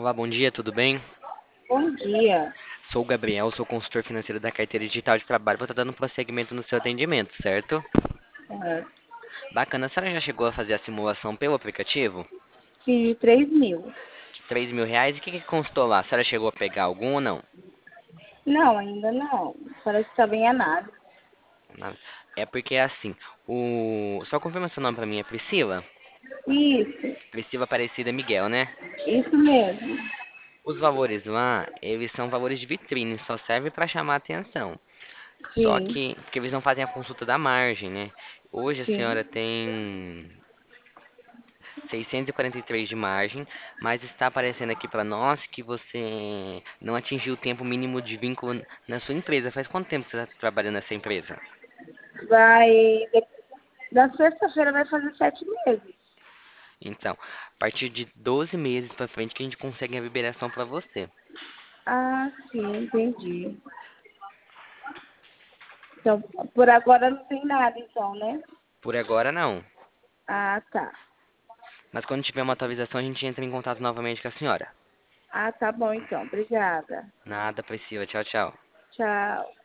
Olá, bom dia, tudo bem? Bom dia. Sou o Gabriel, sou consultor financeiro da carteira digital de trabalho. Vou estar dando prosseguimento no seu atendimento, certo? É, Bacana, a senhora já chegou a fazer a simulação pelo aplicativo? fiz 3.000. De R$ 3.000, e o que constou lá? A senhora chegou a pegar algum ou não? Não, ainda não. Parece que está bem análise. Nada. É porque é assim, Só confirma seu nome pra mim, é Priscila? Isso, Priscila Aparecida Miguel, né? isso mesmo. Os valores lá, eles são valores de vitrine, só serve para chamar atenção. Só Sim, que, porque eles não fazem a consulta da margem, né? Hoje a senhora sim. tem 643 de margem, mas está aparecendo aqui para nós que você não atingiu o tempo mínimo de vínculo na sua empresa. Faz quanto tempo você está trabalhando nessa empresa? Vai. Da sexta-feira vai fazer 7 meses. Então, a partir de 12 meses para frente que a gente consegue a liberação para você. Ah, sim, entendi. Então, por agora não tem nada, então, né? Por agora não. Ah, tá. Mas quando tiver uma atualização, a gente entra em contato novamente com a senhora. Ah, tá bom, então. Obrigada. Nada, Priscila. Tchau, tchau. Tchau.